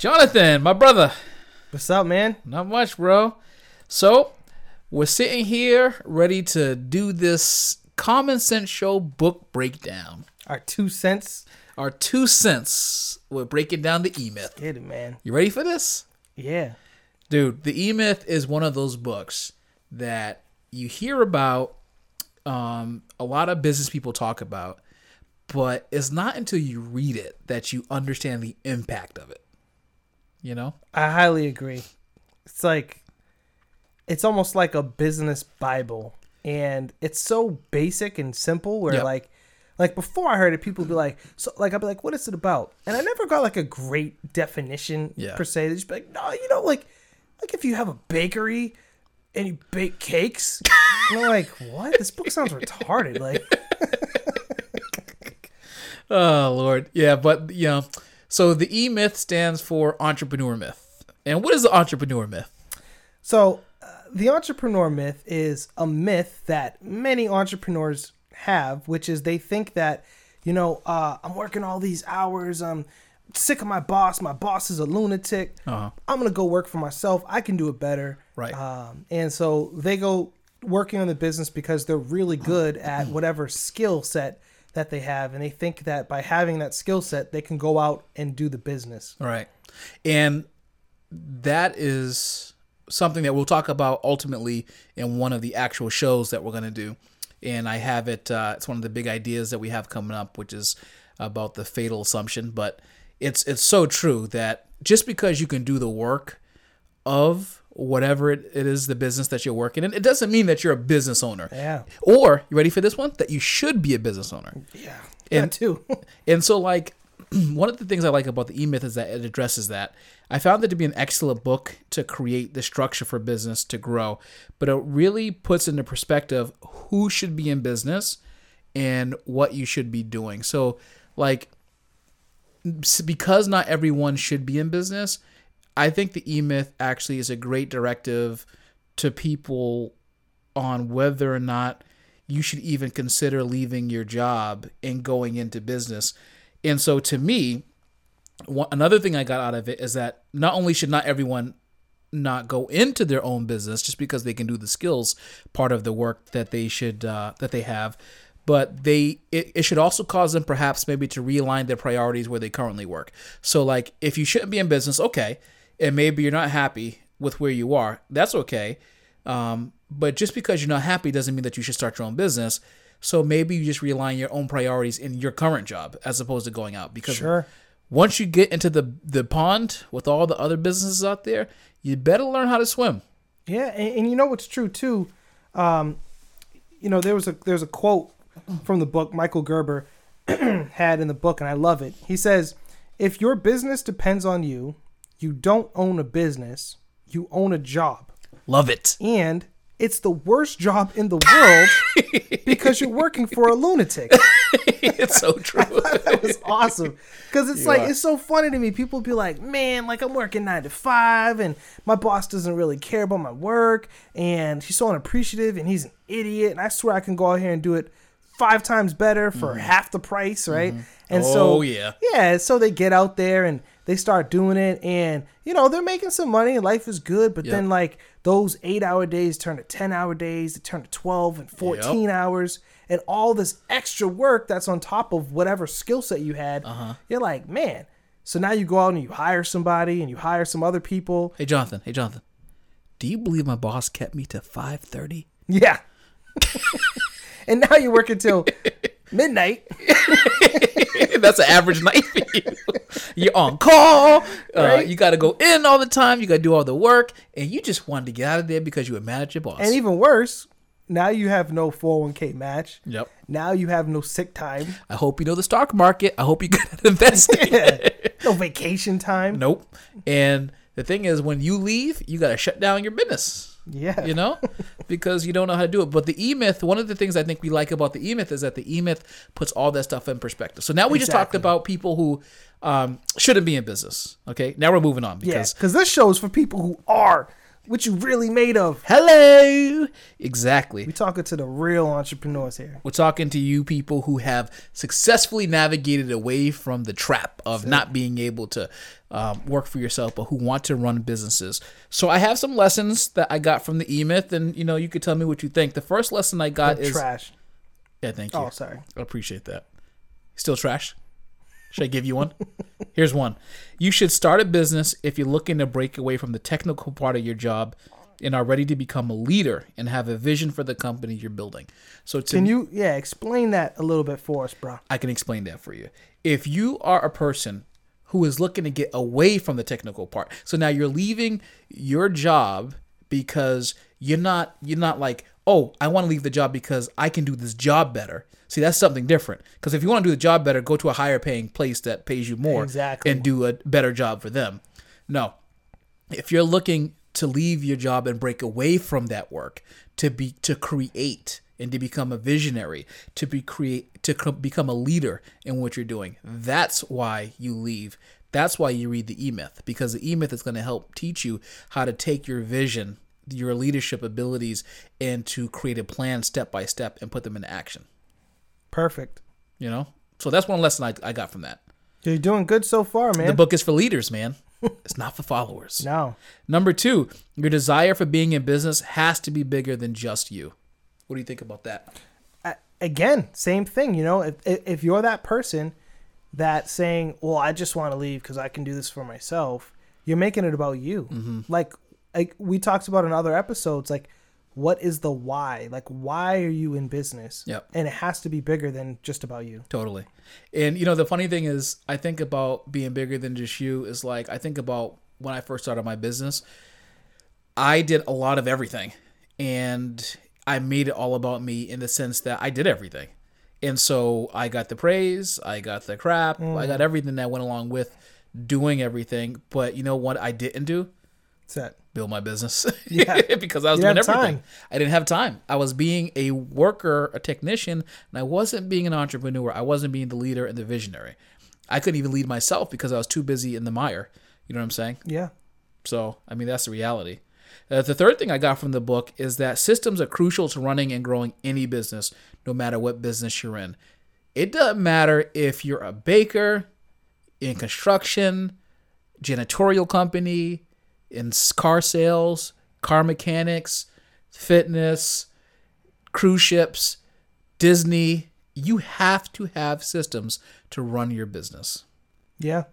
Jonathan, my brother. What's up, man? Not much, bro. So, we're sitting here ready to do this Common Sense Show book breakdown. Our 2 cents. Our 2 cents. We're breaking down the E-Myth. Get it, man. You ready for this? Yeah. Dude, the E-Myth is one of those books that you hear about, a lot of business people talk about, but it's not until you read it that you understand the impact of it. You know? I highly agree. It's almost like a business Bible. And it's so basic and simple where like before I heard it, people would be like, I'd be like, what is it about? And I never got like a great definition per se. They'd just be like, no, like if you have a bakery and you bake cakes, and I'm like, what? This book sounds retarded. Like, oh Lord. Yeah, but so the E-Myth stands for entrepreneur myth. And what is the entrepreneur myth? So the entrepreneur myth is a myth that many entrepreneurs have, which is they think that, I'm working all these hours. I'm sick of my boss. My boss is a lunatic. I'm going to go work for myself. I can do it better. Right. And so they go working on the business because they're really good at whatever skill set that they have. And they think that by having that skill set, they can go out and do the business. Right. And that is something that we'll talk about ultimately in one of the actual shows that we're going to do. And I have it, it's one of the big ideas that we have coming up, which is about the fatal assumption. But it's so true that just because you can do the work of whatever it is, the business that you're working in, it doesn't mean that you're a business owner. Yeah. Or, you ready for this one? That you should be a business owner. Yeah. And too. And so one of the things I like about the E-Myth is that it addresses that. I found it to be an excellent book to create the structure for business to grow, but it really puts into perspective who should be in business and what you should be doing. So because not everyone should be in business, I think the E-Myth actually is a great directive to people on whether or not you should even consider leaving your job and going into business. And so to me, another thing I got out of it is that not only should not everyone not go into their own business just because they can do the skills part of the work that they should that they have, but it should also cause them perhaps maybe to realign their priorities where they currently work. So if you shouldn't be in business, okay, and maybe you're not happy with where you are, that's okay. But just because you're not happy doesn't mean that you should start your own business. So maybe you just realign your own priorities in your current job as opposed to going out. Because once you get into the pond with all the other businesses out there, you better learn how to swim. Yeah, and you know what's true too? There's a quote from the book Michael Gerber had in the book, and I love it. He says, "If your business depends on you, you don't own a business, you own a job." Love it. And it's the worst job in the world because you're working for a lunatic. It's so true. That was awesome. Because it's so funny to me. People be like, man, I'm working 9 to 5 and my boss doesn't really care about my work and he's so unappreciative and he's an idiot. And I swear I can go out here and do it 5 times better for half the price, right? And so they get out there and they start doing it and, they're making some money and life is good. But then those 8-hour days turn to 10-hour days, they turn to 12 and 14 hours. And all this extra work that's on top of whatever skill set you had, you're like, man. So now you go out and you hire somebody and you hire some other people. Hey, Jonathan. Do you believe my boss kept me to 5:30? Yeah. And now you work until midnight. That's an average night for you. You're on call. Right? You got to go in all the time. You got to do all the work. And you just wanted to get out of there because you were mad at your boss. And even worse, now you have no 401k match. Yep. Now you have no sick time. I hope you know the stock market. I hope you got to invest. No vacation time. Nope. And the thing is, when you leave, you got to shut down your business. Yeah. Because you don't know how to do it. But the E-Myth, one of the things I think we like about the E-Myth is that the E-Myth puts all that stuff in perspective. So now we just talked about people who shouldn't be in business. Okay. Now we're moving on. Because this show is for people who are What you really made of? Hello. Exactly. We talking to the real entrepreneurs here. We're talking to you people who have successfully navigated away from the trap of not being able to work for yourself, but who want to run businesses. So I have some lessons that I got from the E-Myth, and you could tell me what you think. The first lesson I got is trash. Yeah, thank you. Oh, sorry. I appreciate that. Still trash? Should I give you one? Here's one. You should start a business if you're looking to break away from the technical part of your job and are ready to become a leader and have a vision for the company you're building. So Can you explain that a little bit for us, bro? I can explain that for you. If you are a person who is looking to get away from the technical part, so now you're leaving your job because you're not like, oh, I want to leave the job because I can do this job better. See, that's something different. Because if you want to do the job better, go to a higher paying place that pays you more and do a better job for them. No. If you're looking to leave your job and break away from that work, to create and to become a visionary, to become a leader in what you're doing, that's why you leave. That's why you read the E-Myth, because the E-Myth is going to help teach you how to take your vision, your leadership abilities, and to create a plan step by step and put them into action. Perfect. So that's one lesson I got from that. You're doing good so far, man. The book is for leaders, man. It's not for followers. No. Number 2, your desire for being in business has to be bigger than just you. What do you think about that? Again, same thing. If you're that person that's saying, well, I just want to leave because I can do this for myself, you're making it about you. Mm-hmm. Like we talked about in other episodes, like, what is the why? Like, why are you in business? Yep. And it has to be bigger than just about you. Totally. And, the funny thing is, I think about being bigger than just you is like, I think about when I first started my business, I did a lot of everything. And I made it all about me in the sense that I did everything. And so I got the praise, I got the crap, I got everything that went along with doing everything. But you know what I didn't do? What's that? Build my business. Yeah. Because I was doing everything. Time. I didn't have time. I was being a worker, a technician, and I wasn't being an entrepreneur. I wasn't being the leader and the visionary. I couldn't even lead myself because I was too busy in the mire. You know what I'm saying? Yeah. So, that's the reality. The third thing I got from the book is that systems are crucial to running and growing any business, no matter what business you're in. It doesn't matter if you're a baker, in construction, janitorial company, in car sales, car mechanics, fitness, cruise ships, Disney. You have to have systems to run your business. Yeah.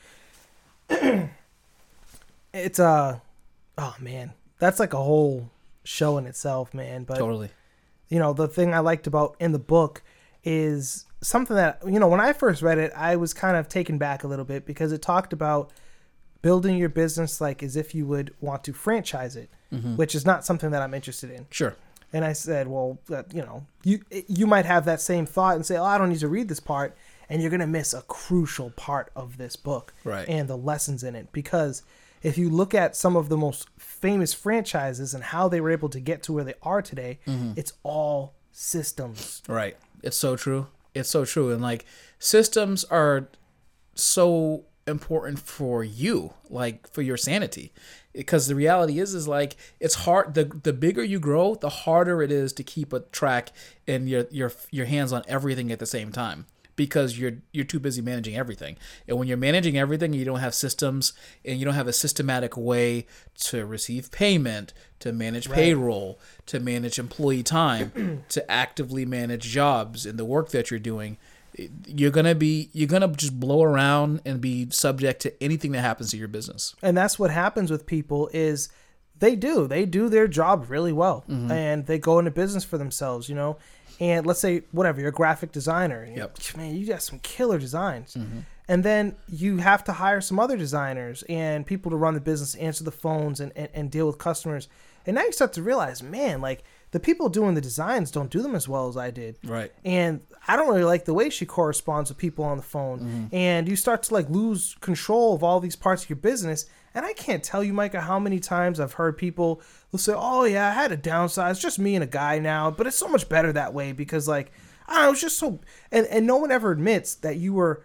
It's oh man, that's like a whole show in itself, man. But totally. The thing I liked about in the book is something that, when I first read it, I was kind of taken back a little bit because it talked about building your business like as if you would want to franchise it, which is not something that I'm interested in. Sure. And I said, well, you might have that same thought and say, oh, I don't need to read this part. And you're going to miss a crucial part of this book, right, and the lessons in it. Because if you look at some of the most famous franchises and how they were able to get to where they are today, it's all systems. Right. It's so true. It's so true. And like, systems are so important for you, like for your sanity, because the reality is like, it's hard. The bigger you grow, the harder it is to keep a track and your hands on everything at the same time, because you're too busy managing everything. And when you're managing everything, you don't have systems and you don't have a systematic way to receive payment, to manage payroll, to manage employee time, to actively manage jobs and the work that you're doing. You're gonna just blow around and be subject to anything that happens to your business. And that's what happens with people is they do their job really well, and they go into business for themselves, And let's say whatever, you're a graphic designer, man, you got some killer designs, and then you have to hire some other designers and people to run the business, answer the phones, and deal with customers. And now you start to realize, man, like, the people doing the designs don't do them as well as I did. Right. And I don't really like the way she corresponds with people on the phone. And you start to like lose control of all these parts of your business. And I can't tell you, Micah, how many times I've heard people will say, oh yeah, I had to downsize, just me and a guy now, but it's so much better that way because like, I don't know, it's just so, and no one ever admits that you were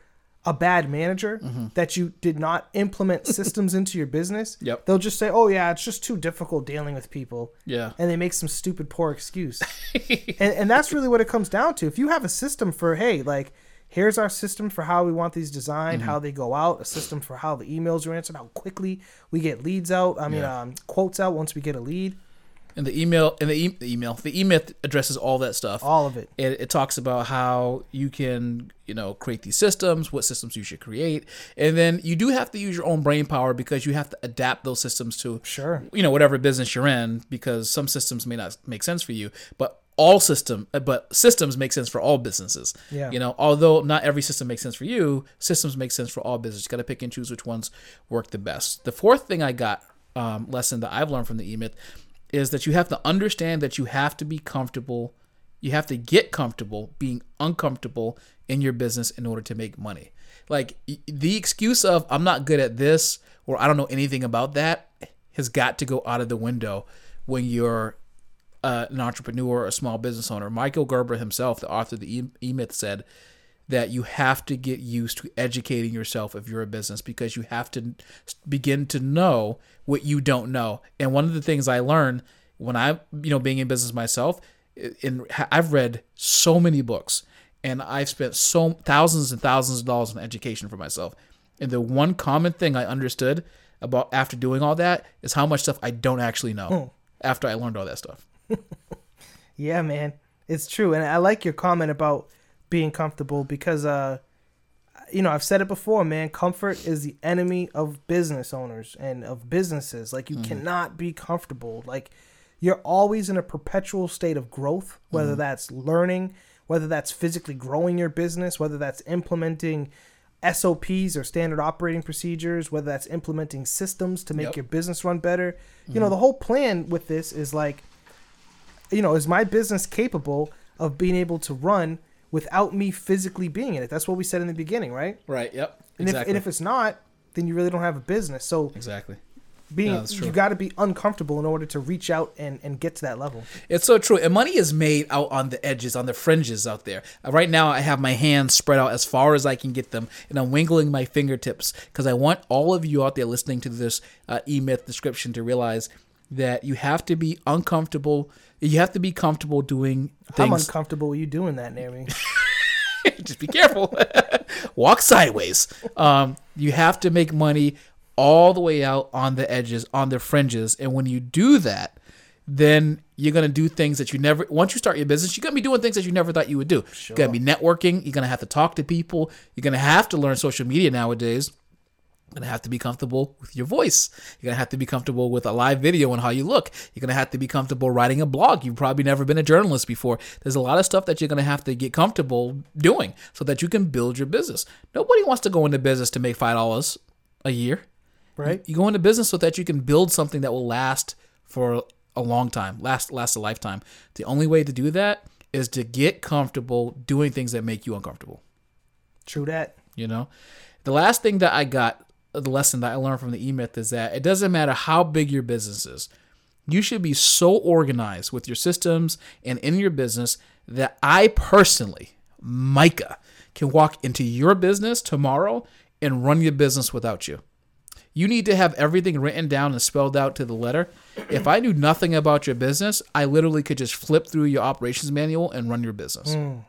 a bad manager, that you did not implement systems into your business, Yep. they'll just say, oh yeah, it's just too difficult dealing with people. Yeah. And they make some stupid, poor excuse. and that's really what it comes down to. If you have a system for, hey, like, here's our system for how we want these designed, how they go out, a system for how the emails are answered, how quickly we get leads out. Quotes out once we get a lead. And the email, the E-Myth addresses all that stuff. All of it. It talks about how you can, create these systems, what systems you should create. And then you do have to use your own brain power because you have to adapt those systems to, whatever business you're in, because some systems may not make sense for you, but systems make sense for all businesses. Yeah. Although not every system makes sense for you, systems make sense for all businesses. You got to pick and choose which ones work the best. The fourth thing I got, lesson that I've learned from the E-Myth, is that you have to understand that you have to be comfortable. You have to get comfortable being uncomfortable in your business in order to make money. Like the excuse of I'm not good at this or I don't know anything about that has got to go out of the window when you're an entrepreneur or a small business owner. Michael Gerber himself, the author of the E-Myth, said that you have to get used to educating yourself if you're a business because you have to begin to know what you don't know. And one of the things I learned when I, being in business myself, I've read so many books and I've spent thousands and thousands of dollars on education for myself. And the one common thing I understood about after doing all that is how much stuff I don't actually know after I learned all that stuff. Yeah, man, it's true. And I like your comment about being comfortable because, I've said it before, man, comfort is the enemy of business owners and of businesses. Like you cannot be comfortable. Like you're always in a perpetual state of growth, whether that's learning, whether that's physically growing your business, whether that's implementing SOPs or standard operating procedures, whether that's implementing systems to make your business run better. The whole plan with this is like, is my business capable of being able to run without me physically being in it? That's what we said in the beginning, right? Right. Yep. Exactly. And if it's not, then you really don't have a business. So exactly. You got to be uncomfortable in order to reach out and get to that level. It's so true. And money is made out on the edges, on the fringes out there. Right now, I have my hands spread out as far as I can get them, and I'm wiggling my fingertips because I want all of you out there listening to this E-Myth description to realize that you have to be uncomfortable. You have to be comfortable doing things. I'm uncomfortable with you doing that near me. Just be careful. Walk sideways. You have to make money all the way out on the edges, on the fringes. And when you do that, then you're going to do things that you never, once you start your business, you're going to be doing things that you never thought you would do. Sure. You're going to be networking. You're going to have to talk to people. You're going to have to learn social media nowadays. You're going to have to be comfortable with your voice. You're going to have to be comfortable with a live video and how you look. You're going to have to be comfortable writing a blog. You've probably never been a journalist before. There's a lot of stuff that you're going to have to get comfortable doing so that you can build your business. Nobody wants to go into business to make $5 a year. Right. You go into business so that you can build something that will last for a long time, last a lifetime. The only way to do that is to get comfortable doing things that make you uncomfortable. True that. The last thing that I got, the lesson that I learned from the E-Myth is that it doesn't matter how big your business is. You should be so organized with your systems and in your business that I personally, Micah, can walk into your business tomorrow and run your business without you. You need to have everything written down and spelled out to the letter. If I knew nothing about your business, I literally could just flip through your operations manual and run your business.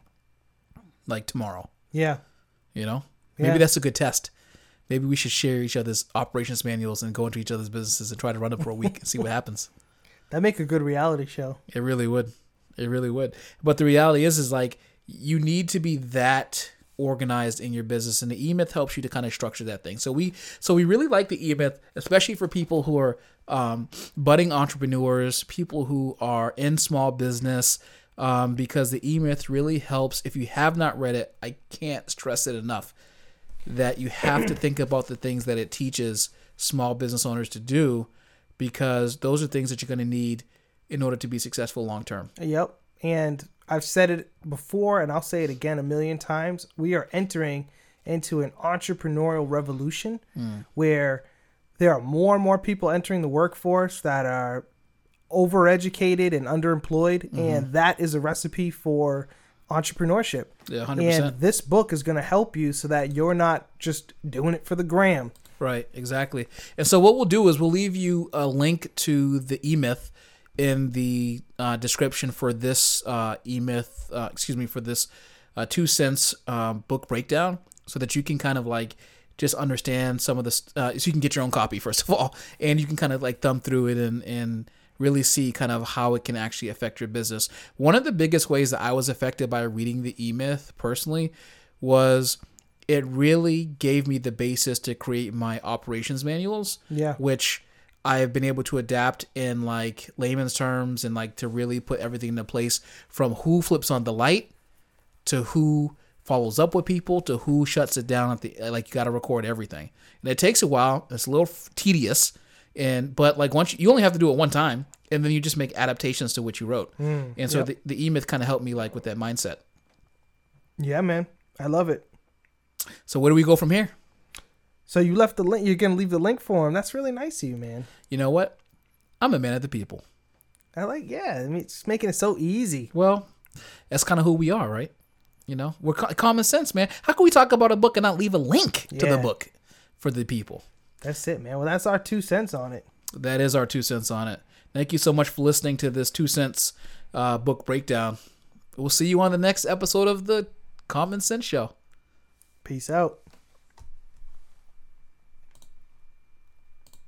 Like tomorrow. Yeah. Maybe that's a good test. Maybe we should share each other's operations manuals and go into each other's businesses and try to run them for a week and see what happens. That'd make a good reality show. It really would. It really would. But the reality is like you need to be that organized in your business, and the E-Myth helps you to kind of structure that thing. So we really like the E-Myth, especially for people who are budding entrepreneurs, people who are in small business, because the E-Myth really helps. If you have not read it, I can't stress it enough that you have to think about the things that it teaches small business owners to do, because those are things that you're going to need in order to be successful long term. Yep. And I've said it before, and I'll say it again a million times. We are entering into an entrepreneurial revolution where there are more and more people entering the workforce that are overeducated and underemployed. And that is a recipe for entrepreneurship. Yeah, 100%. And this book is going to help you so that you're not just doing it for the gram. Right, exactly. And so what we'll do is we'll leave you a link to the E-Myth in the description for this E-Myth, for this 2 cents book breakdown, so that you can kind of like just understand some of this, so you can get your own copy first of all, and you can kind of like thumb through it and really see kind of how it can actually affect your business. One of the biggest ways that I was affected by reading the E-Myth personally was it really gave me the basis to create my operations manuals, which I have been able to adapt in like layman's terms and like to really put everything into place, from who flips on the light to who follows up with people to who shuts it down at the, like, you got to record everything. And it takes a while. It's a little tedious, but like once you only have to do it one time, and then you just make adaptations to what you wrote. And so the E-Myth kind of helped me like with that mindset. Yeah, man. I love it. So where do we go from here? So you left the link. You're going to leave the link for him. That's really nice of you, man. You know what? I'm a man of the people. I mean, it's making it so easy. Well, that's kind of who we are, right? You know, we're common sense, man. How can we talk about a book and not leave a link to the book for the people? That's it, man. Well, that's our 2 cents on it. That is our 2 cents on it. Thank you so much for listening to this 2 cents book breakdown. We'll see you on the next episode of the Common Sense Show. Peace out.